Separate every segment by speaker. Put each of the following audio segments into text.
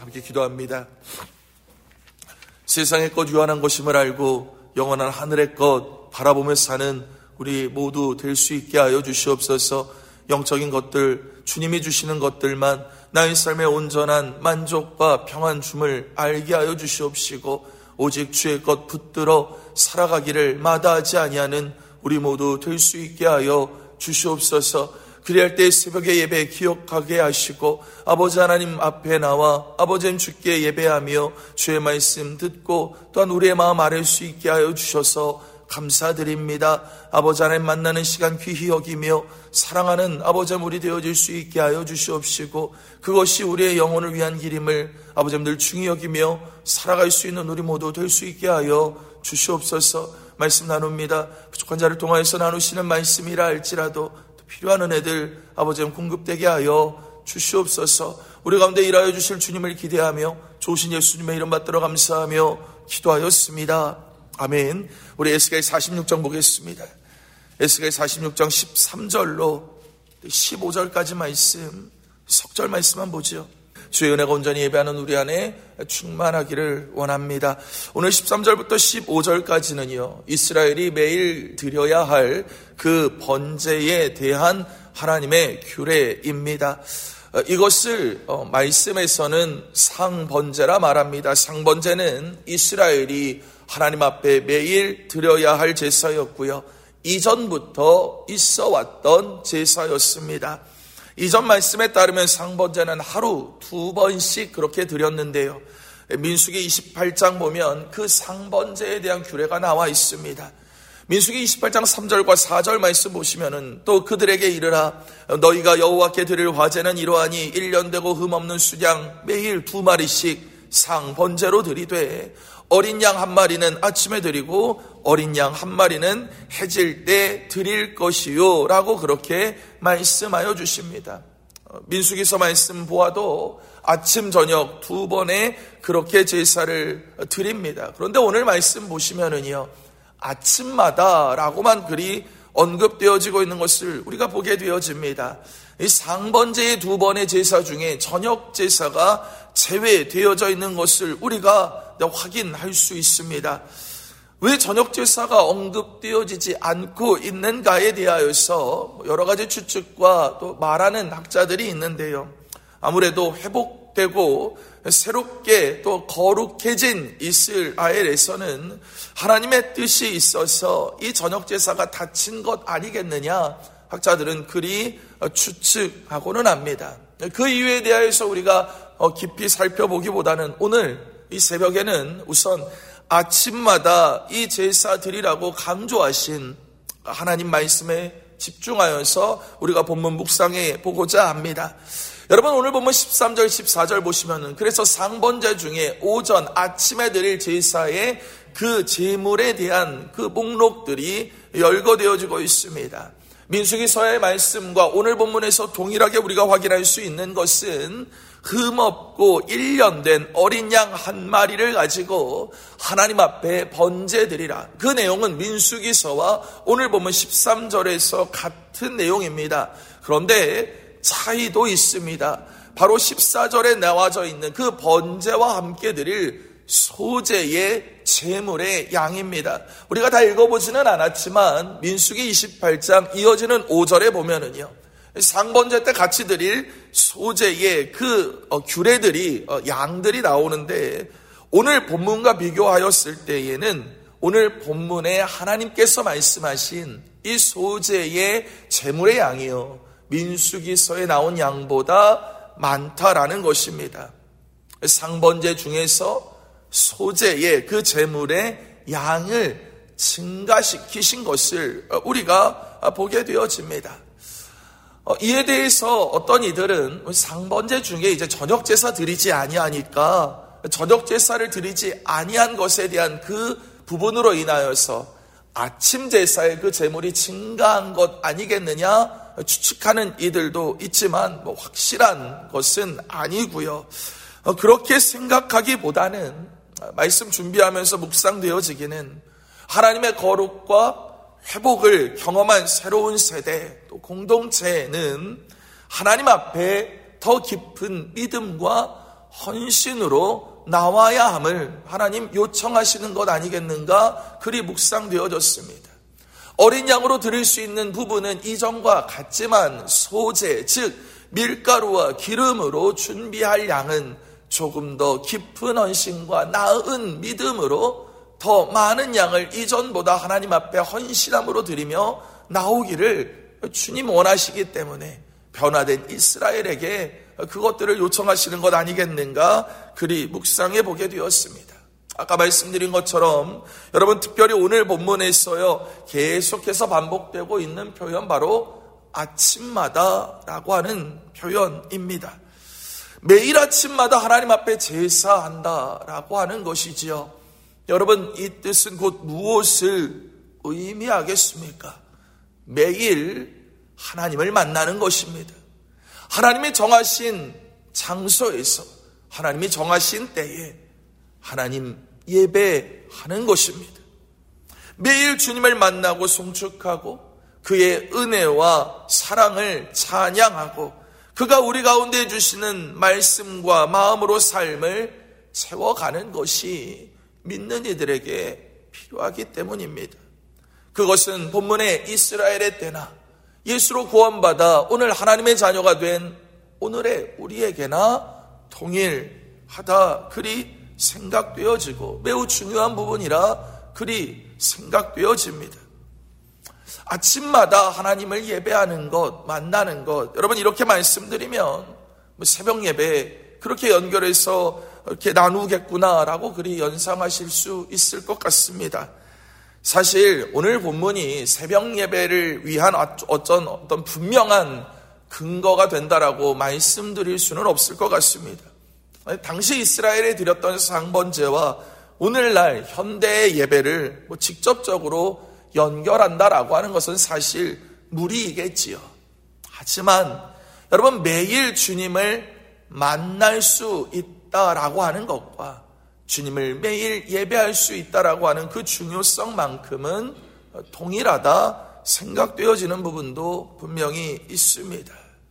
Speaker 1: 함께 기도합니다. 세상의 것 유한한 것임을 알고 영원한 하늘의 것 바라보며 사는 우리 모두 될 수 있게 하여 주시옵소서. 영적인 것들, 주님이 주시는 것들만 나의 삶의 온전한 만족과 평안 줌을 알게 하여 주시옵시고, 오직 주의 것 붙들어 살아가기를 마다하지 아니하는 우리 모두 될 수 있게 하여 주시옵소서. 그리할 때 새벽의 예배 기억하게 하시고, 아버지 하나님 앞에 나와 아버지 하나님 주께 예배하며 주의 말씀 듣고 또한 우리의 마음 아랠 수 있게 하여 주셔서 감사드립니다. 아버지 하나님 만나는 시간 귀히 여기며 사랑하는 아버지 하나님 우리 되어질 수 있게 하여 주시옵시고, 그것이 우리의 영혼을 위한 길임을 아버지 하나님 늘 중히 여기며 살아갈 수 있는 우리 모두 될 수 있게 하여 주시옵소서. 말씀 나눕니다. 부족한 자를 통하여서 나누시는 말씀이라 할지라도 필요한 은혜들 아버지 하나님 공급되게 하여 주시옵소서. 우리 가운데 일하여 주실 주님을 기대하며 좋으신 예수님의 이름 받들어 감사하며 기도하였습니다. 아멘. 우리 에스겔 46장 보겠습니다. 에스겔 46장 13절로 15절까지 말씀, 석절 말씀만 보죠. 주의 은혜가 온전히 예배하는 우리 안에 충만하기를 원합니다. 오늘 13절부터 15절까지는요, 이스라엘이 매일 드려야 할 그 번제에 대한 하나님의 규례입니다. 이것을 말씀에서는 상번제라 말합니다. 상번제는 이스라엘이 하나님 앞에 매일 드려야 할 제사였고요, 이전부터 있어 왔던 제사였습니다. 이전 말씀에 따르면 상번제는 하루 2번씩 그렇게 드렸는데요, 민수기 28장 보면 그 상번제에 대한 규례가 나와 있습니다. 민수기 28장 3절과 4절 말씀 보시면은, 또 그들에게 이르라, 너희가 여호와께 드릴 화제는 이러하니 1년 되고 흠없는 수양 매일 2마리씩 상번제로 드리되, 어린 양 1마리는 아침에 드리고 어린 양 1마리는 해질 때 드릴 것이요 라고 그렇게 말씀하여 주십니다. 민수기서 말씀 보아도 아침 저녁 2번에 그렇게 제사를 드립니다. 그런데 오늘 말씀 보시면은요, 아침마다 라고만 글이 언급되어지고 있는 것을 우리가 보게 되어집니다. 이 상번제의 2번의 제사 중에 저녁 제사가 제외되어져 있는 것을 우리가 확인할 수 있습니다. 왜 저녁 제사가 언급되어지지 않고 있는가에 대하여서 여러 가지 추측과 또 말하는 학자들이 있는데요, 아무래도 회복되고 새롭게 또 거룩해진 이스라엘에서는 하나님의 뜻이 있어서 이 저녁 제사가 닫힌 것 아니겠느냐, 학자들은 그리 추측하고는 합니다. 그 이유에 대해서 우리가 깊이 살펴보기보다는 오늘 이 새벽에는 우선 아침마다 이 제사 드리라고 강조하신 하나님 말씀에 집중하여서 우리가 본문 묵상해 보고자 합니다. 여러분, 오늘 보면 13절 14절 보시면은, 그래서 상번제 중에 오전 아침에 드릴 제사의 그 제물에 대한 그 목록들이 열거되어지고 있습니다. 민수기서의 말씀과 오늘 본문에서 동일하게 우리가 확인할 수 있는 것은 흠없고 1년 된 어린 양 1마리를 가지고 하나님 앞에 번제드리라, 그 내용은 민수기서와 오늘 보면 13절에서 같은 내용입니다. 그런데 차이도 있습니다. 바로 14절에 나와져 있는 그 번제와 함께 드릴 소제의 제물의 양입니다. 우리가 다 읽어보지는 않았지만 민수기 28장 이어지는 5절에 보면은요, 상번제 때 같이 드릴 소제의 그 규례들이, 양들이 나오는데, 오늘 본문과 비교하였을 때에는 오늘 본문에 하나님께서 말씀하신 이 소제의 제물의 양이요, 민수기서에 나온 양보다 많다라는 것입니다. 상번제 중에서 소제의 그 제물의 양을 증가시키신 것을 우리가 보게 되어집니다. 이에 대해서 어떤 이들은 상번제 중에 이제 저녁 제사 드리지 아니하니까 저녁 제사를 드리지 아니한 것에 대한 그 부분으로 인하여서 아침 제사의 그 제물이 증가한 것 아니겠느냐 추측하는 이들도 있지만 확실한 것은 아니고요. 그렇게 생각하기보다는 말씀 준비하면서 묵상되어지기는 하나님의 거룩과 회복을 경험한 새로운 세대, 또 공동체는 하나님 앞에 더 깊은 믿음과 헌신으로 나와야 함을 하나님 요청하시는 것 아니겠는가? 그리 묵상되어졌습니다. 어린 양으로 드릴 수 있는 부분은 이전과 같지만 소재, 즉 밀가루와 기름으로 준비할 양은 조금 더 깊은 헌신과 나은 믿음으로 더 많은 양을 이전보다 하나님 앞에 헌신함으로 드리며 나오기를 주님 원하시기 때문에 변화된 이스라엘에게 그것들을 요청하시는 것 아니겠는가? 그리 묵상해 보게 되었습니다. 아까 말씀드린 것처럼 여러분 특별히 오늘 본문에서요 계속해서 반복되고 있는 표현 바로 아침마다라고 하는 표현입니다. 매일 아침마다 하나님 앞에 제사한다라고 하는 것이지요. 여러분 이 뜻은 곧 무엇을 의미하겠습니까? 매일 하나님을 만나는 것입니다. 하나님이 정하신 장소에서 하나님이 정하신 때에 하나님 예배하는 것입니다. 매일 주님을 만나고 송축하고 그의 은혜와 사랑을 찬양하고 그가 우리 가운데 주시는 말씀과 마음으로 삶을 채워가는 것이 믿는 이들에게 필요하기 때문입니다. 그것은 본문의 이스라엘의 때나 예수로 구원받아 오늘 하나님의 자녀가 된 오늘의 우리에게나 동일하다 그리 생각되어지고 매우 중요한 부분이라 그리 생각되어집니다. 아침마다 하나님을 예배하는 것, 만나는 것, 여러분 이렇게 말씀드리면 새벽 예배 그렇게 연결해서 이렇게 나누겠구나라고 그리 연상하실 수 있을 것 같습니다. 사실 오늘 본문이 새벽 예배를 위한 어떤 분명한 근거가 된다라고 말씀드릴 수는 없을 것 같습니다. 당시 이스라엘에 드렸던 상번제와 오늘날 현대의 예배를 직접적으로 연결한다라고 하는 것은 사실 무리이겠지요. 하지만 여러분 매일 주님을 만날 수 있다라고 하는 것과 주님을 매일 예배할 수 있다라고 하는 그 중요성만큼은 동일하다 생각되어지는 부분도 분명히 있습니다.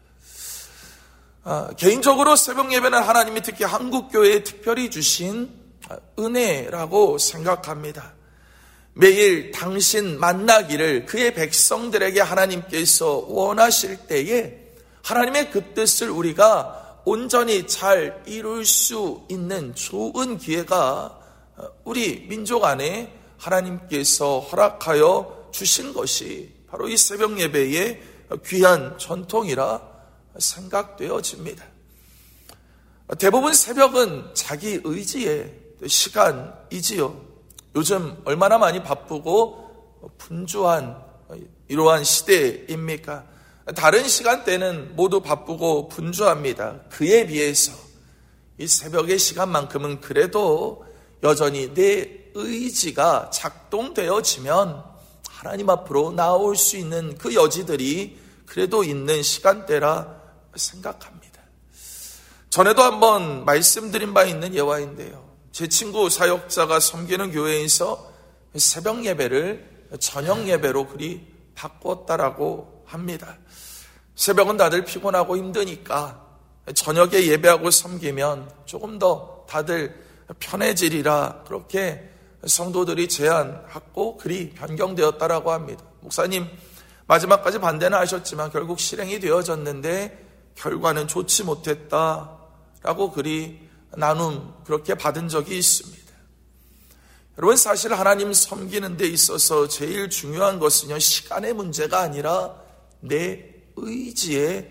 Speaker 1: 개인적으로 새벽 예배는 하나님이 특히 한국교회에 특별히 주신 은혜라고 생각합니다. 매일 당신 만나기를 그의 백성들에게 하나님께서 원하실 때에 하나님의 그 뜻을 우리가 온전히 잘 이룰 수 있는 좋은 기회가 우리 민족 안에 하나님께서 허락하여 주신 것이 바로 이 새벽 예배의 귀한 전통이라 생각되어집니다. 대부분 새벽은 자기 의지의 시간이지요. 요즘 얼마나 많이 바쁘고 분주한 이러한 시대입니까? 다른 시간대는 모두 바쁘고 분주합니다. 그에 비해서 이 새벽의 시간만큼은 그래도 여전히 내 의지가 작동되어지면 하나님 앞으로 나올 수 있는 그 여지들이 그래도 있는 시간대라 생각합니다. 전에도 한번 말씀드린 바 있는 예화인데요. 제 친구 사역자가 섬기는 교회에서 새벽 예배를 저녁 예배로 그리 바꿨다라고 합니다. 새벽은 다들 피곤하고 힘드니까 저녁에 예배하고 섬기면 조금 더 다들 편해지리라 그렇게 성도들이 제안하고 그리 변경되었다라고 합니다. 목사님 마지막까지 반대는 하셨지만 결국 실행이 되어졌는데 결과는 좋지 못했다라고 그리 나눔 그렇게 받은 적이 있습니다. 여러분 사실 하나님 섬기는 데 있어서 제일 중요한 것은요 시간의 문제가 아니라 내 의지의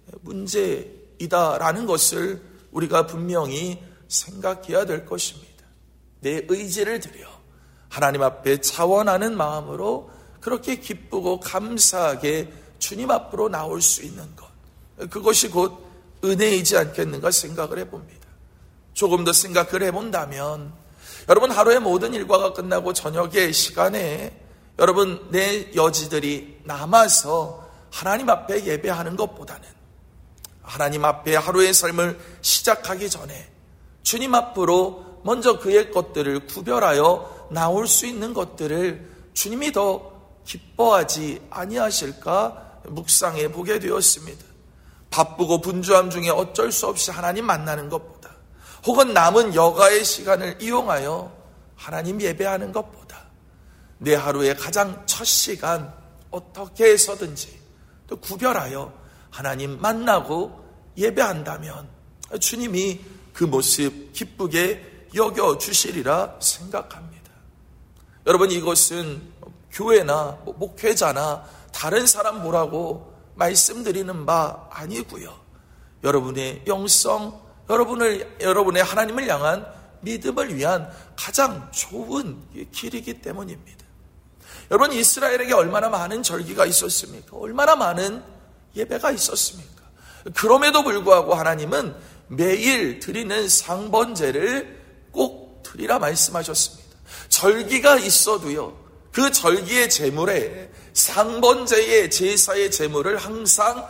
Speaker 1: 문제이다라는 것을 우리가 분명히 생각해야 될 것입니다. 내 의지를 들여 하나님 앞에 차원하는 마음으로 그렇게 기쁘고 감사하게 주님 앞으로 나올 수 있는 것, 그것이 곧 은혜이지 않겠는가 생각을 해봅니다. 조금 더 생각을 해본다면 여러분 하루의 모든 일과가 끝나고 저녁의 시간에 여러분 내 여지들이 남아서 하나님 앞에 예배하는 것보다는 하나님 앞에 하루의 삶을 시작하기 전에 주님 앞으로 먼저 그의 것들을 구별하여 나올 수 있는 것들을 주님이 더 기뻐하지 아니하실까 묵상해 보게 되었습니다. 바쁘고 분주함 중에 어쩔 수 없이 하나님 만나는 것보다 혹은 남은 여가의 시간을 이용하여 하나님 예배하는 것보다 내 하루의 가장 첫 시간 어떻게 해서든지 또 구별하여 하나님 만나고 예배한다면 주님이 그 모습 기쁘게 여겨주시리라 생각합니다. 여러분, 이것은 교회나 목회자나 다른 사람 뭐라고 말씀드리는 바 아니고요. 여러분의 영성, 여러분의 하나님을 향한 믿음을 위한 가장 좋은 길이기 때문입니다. 여러분, 이스라엘에게 얼마나 많은 절기가 있었습니까? 얼마나 많은 예배가 있었습니까? 그럼에도 불구하고 하나님은 매일 드리는 상번제를 꼭 드리라 말씀하셨습니다. 절기가 있어도요, 그 절기의 제물에 상번제의 제사의 제물을 항상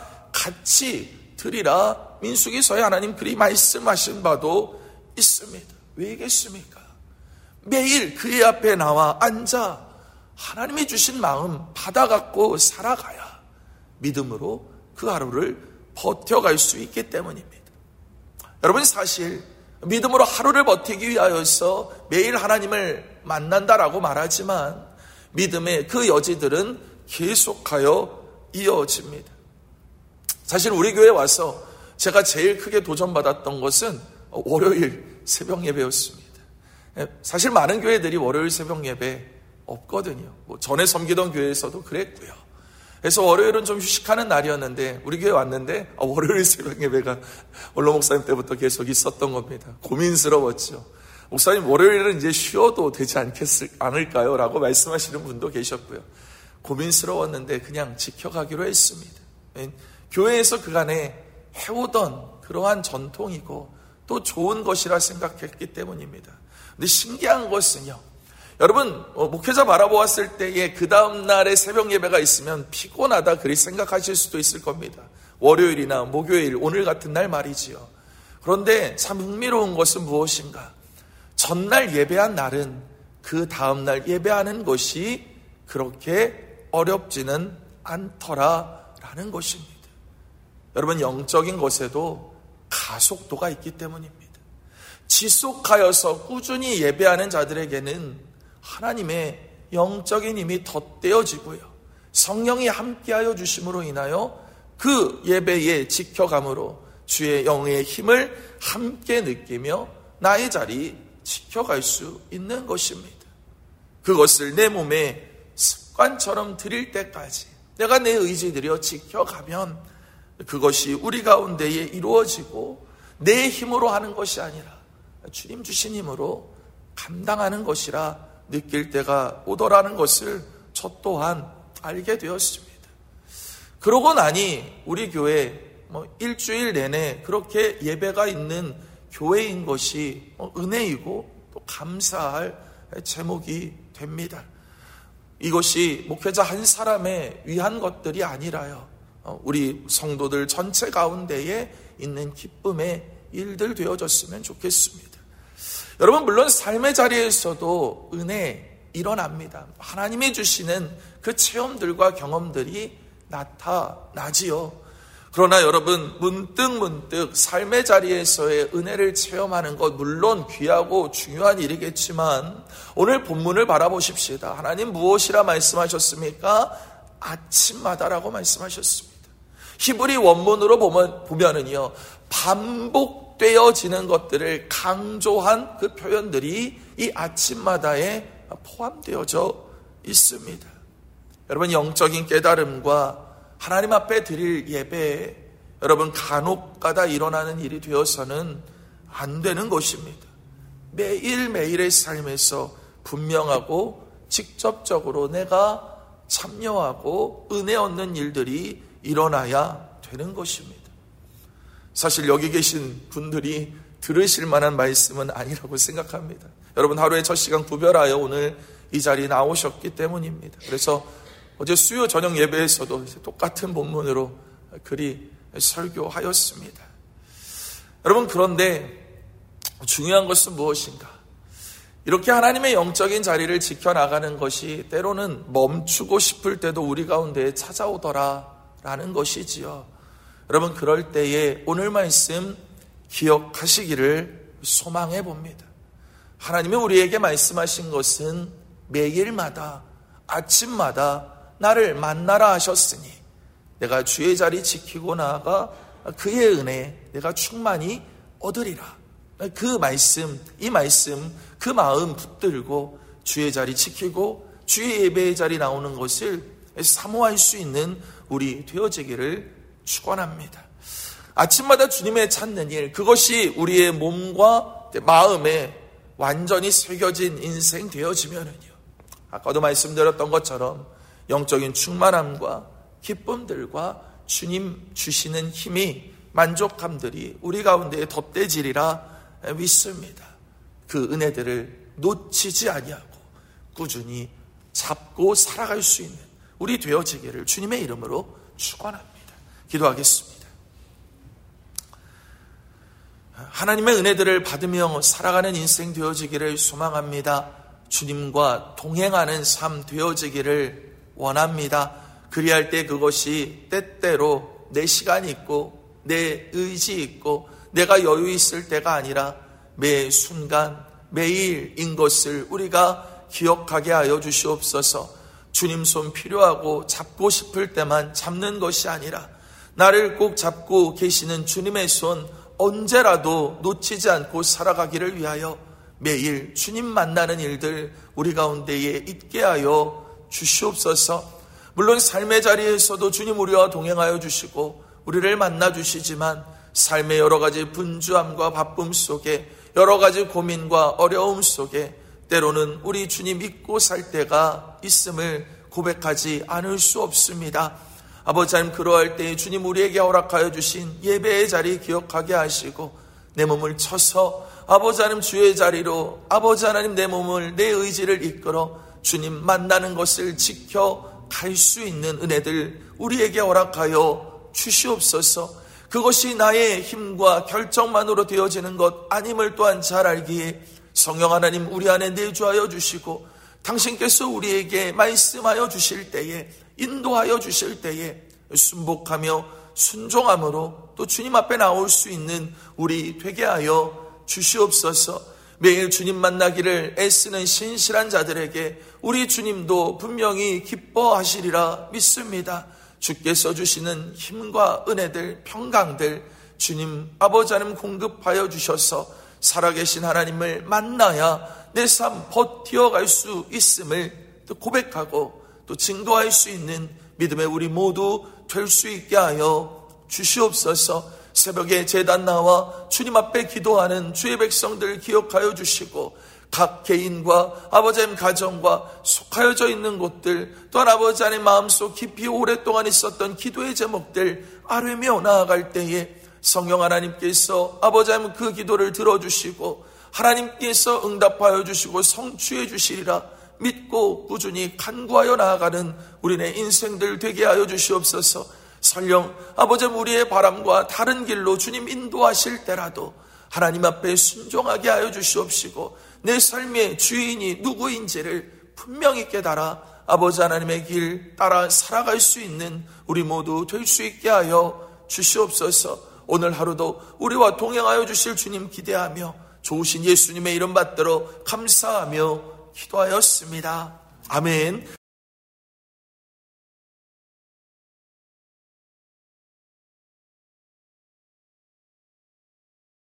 Speaker 1: 같이 드리라 민수기서에 하나님 그리 말씀하신 바도 있습니다. 왜겠습니까? 매일 그의 앞에 나와 앉아 하나님이 주신 마음 받아갖고 살아가야 믿음으로 그 하루를 버텨갈 수 있기 때문입니다. 여러분, 사실 믿음으로 하루를 버티기 위하여서 매일 하나님을 만난다라고 말하지만 믿음의 그 여지들은 계속하여 이어집니다. 사실 우리 교회에 와서 제가 제일 크게 도전받았던 것은 월요일 새벽 예배였습니다. 사실 많은 교회들이 월요일 새벽 예배 없거든요. 전에 섬기던 교회에서도 그랬고요. 그래서 월요일은 좀 휴식하는 날이었는데 우리 교회 왔는데 월요일 새벽 예배가 원로 목사님 때부터 계속 있었던 겁니다. 고민스러웠죠. 목사님, 월요일은 이제 쉬어도 되지 않을까요? 라고 말씀하시는 분도 계셨고요. 고민스러웠는데 그냥 지켜가기로 했습니다. 교회에서 그간에 해오던 그러한 전통이고 또 좋은 것이라 생각했기 때문입니다. 근데 신기한 것은요, 여러분, 목회자 바라보았을 때에 그 다음날에 새벽 예배가 있으면 피곤하다 그리 생각하실 수도 있을 겁니다. 월요일이나 목요일, 오늘 같은 날 말이지요. 그런데 참 흥미로운 것은 무엇인가? 전날 예배한 날은 그 다음날 예배하는 것이 그렇게 어렵지는 않더라라는 것입니다. 여러분, 영적인 것에도 가속도가 있기 때문입니다. 지속하여서 꾸준히 예배하는 자들에게는 하나님의 영적인 힘이 덧대어지고요, 성령이 함께하여 주심으로 인하여 그 예배에 지켜감으로 주의 영의 힘을 함께 느끼며 나의 자리 지켜갈 수 있는 것입니다. 그것을 내 몸에 습관처럼 드릴 때까지 내가 내 의지 들여 지켜가면 그것이 우리 가운데에 이루어지고 내 힘으로 하는 것이 아니라 주님 주신 힘으로 감당하는 것이라 느낄 때가 오더라는 것을 저 또한 알게 되었습니다. 그러고 나니 우리 교회 일주일 내내 그렇게 예배가 있는 교회인 것이 은혜이고 또 감사할 제목이 됩니다. 이것이 목회자 한 사람에 위한 것들이 아니라요, 우리 성도들 전체 가운데에 있는 기쁨의 일들 되어졌으면 좋겠습니다. 여러분, 물론 삶의 자리에서도 은혜 일어납니다. 하나님이 주시는 그 체험들과 경험들이 나타나지요. 그러나 여러분, 문득 삶의 자리에서의 은혜를 체험하는 것 물론 귀하고 중요한 일이겠지만 오늘 본문을 바라보십시다. 하나님 무엇이라 말씀하셨습니까? 아침마다라고 말씀하셨습니다. 히브리 원문으로 보면은요, 반복되어지는 것들을 강조한 그 표현들이 이 아침마다에 포함되어져 있습니다. 여러분, 영적인 깨달음과 하나님 앞에 드릴 예배에 여러분 간혹가다 일어나는 일이 되어서는 안 되는 것입니다. 매일매일의 삶에서 분명하고 직접적으로 내가 참여하고 은혜 얻는 일들이 일어나야 되는 것입니다. 사실 여기 계신 분들이 들으실 만한 말씀은 아니라고 생각합니다. 여러분, 하루의 첫 시간 구별하여 오늘 이 자리에 나오셨기 때문입니다. 그래서 어제 수요 저녁 예배에서도 똑같은 본문으로 그리 설교하였습니다. 여러분, 그런데 중요한 것은 무엇인가? 이렇게 하나님의 영적인 자리를 지켜나가는 것이 때로는 멈추고 싶을 때도 우리 가운데에 찾아오더라라는 것이지요. 여러분, 그럴 때에 오늘 말씀 기억하시기를 소망해 봅니다. 하나님이 우리에게 말씀하신 것은 매일마다 아침마다 나를 만나라 하셨으니 내가 주의 자리 지키고 나아가 그의 은혜 내가 충만히 얻으리라. 그 말씀, 이 말씀, 그 마음 붙들고 주의 자리 지키고 주의 예배의 자리 나오는 것을 사모할 수 있는 우리 되어지기를 축원합니다. 아침마다 주님의 찾는 일, 그것이 우리의 몸과 마음에 완전히 새겨진 인생 되어지면은요, 아까도 말씀드렸던 것처럼 영적인 충만함과 기쁨들과 주님 주시는 힘이, 만족감들이 우리 가운데에 덧대지리라 믿습니다. 그 은혜들을 놓치지 아니하고 꾸준히 잡고 살아갈 수 있는 우리 되어지기를 주님의 이름으로 축원합니다. 기도하겠습니다. 하나님의 은혜들을 받으며 살아가는 인생 되어지기를 소망합니다. 주님과 동행하는 삶 되어지기를 원합니다. 그리할 때 그것이 때때로 내 시간이 있고 내 의지 있고 내가 여유 있을 때가 아니라 매 순간 매일인 것을 우리가 기억하게 하여 주시옵소서. 주님 손 필요하고 잡고 싶을 때만 잡는 것이 아니라 나를 꼭 잡고 계시는 주님의 손 언제라도 놓치지 않고 살아가기를 위하여 매일 주님 만나는 일들 우리 가운데에 있게 하여 주시옵소서. 물론 삶의 자리에서도 주님 우리와 동행하여 주시고 우리를 만나 주시지만 삶의 여러 가지 분주함과 바쁨 속에 여러 가지 고민과 어려움 속에 때로는 우리 주님 잊고 살 때가 있음을 고백하지 않을 수 없습니다. 아버지 하나님, 그러할 때 주님 우리에게 허락하여 주신 예배의 자리 기억하게 하시고 내 몸을 쳐서 아버지 하나님 주의 자리로 아버지 하나님 내 몸을 내 의지를 이끌어 주님 만나는 것을 지켜갈 수 있는 은혜들 우리에게 허락하여 주시옵소서. 그것이 나의 힘과 결정만으로 되어지는 것 아님을 또한 잘 알기에 성령 하나님 우리 안에 내주하여 주시고 당신께서 우리에게 말씀하여 주실 때에 인도하여 주실 때에 순복하며 순종함으로 또 주님 앞에 나올 수 있는 우리 되게 하여 주시옵소서. 매일 주님 만나기를 애쓰는 신실한 자들에게 우리 주님도 분명히 기뻐하시리라 믿습니다. 주께서 주시는 힘과 은혜들, 평강들 주님 아버지 하나님 공급하여 주셔서 살아계신 하나님을 만나야 내 삶 버티어갈 수 있음을 또 고백하고 또 증거할 수 있는 믿음의 우리 모두 될 수 있게 하여 주시옵소서. 새벽에 제단 나와 주님 앞에 기도하는 주의 백성들 기억하여 주시고 각 개인과 아버지 하나님 가정과 속하여져 있는 곳들 또한 아버지 하나님 마음속 깊이 오랫동안 있었던 기도의 제목들 아뢰며 나아갈 때에 성령 하나님께서 아버지 하나님 그 기도를 들어주시고 하나님께서 응답하여 주시고 성취해 주시리라 믿고 꾸준히 간구하여 나아가는 우리네 인생들 되게 하여 주시옵소서. 설령 아버지 우리의 바람과 다른 길로 주님 인도하실 때라도 하나님 앞에 순종하게 하여 주시옵시고 내 삶의 주인이 누구인지를 분명히 깨달아 아버지 하나님의 길 따라 살아갈 수 있는 우리 모두 될 수 있게 하여 주시옵소서. 오늘 하루도 우리와 동행하여 주실 주님 기대하며 좋으신 예수님의 이름 받들어 감사하며 기도하였습니다. 아멘.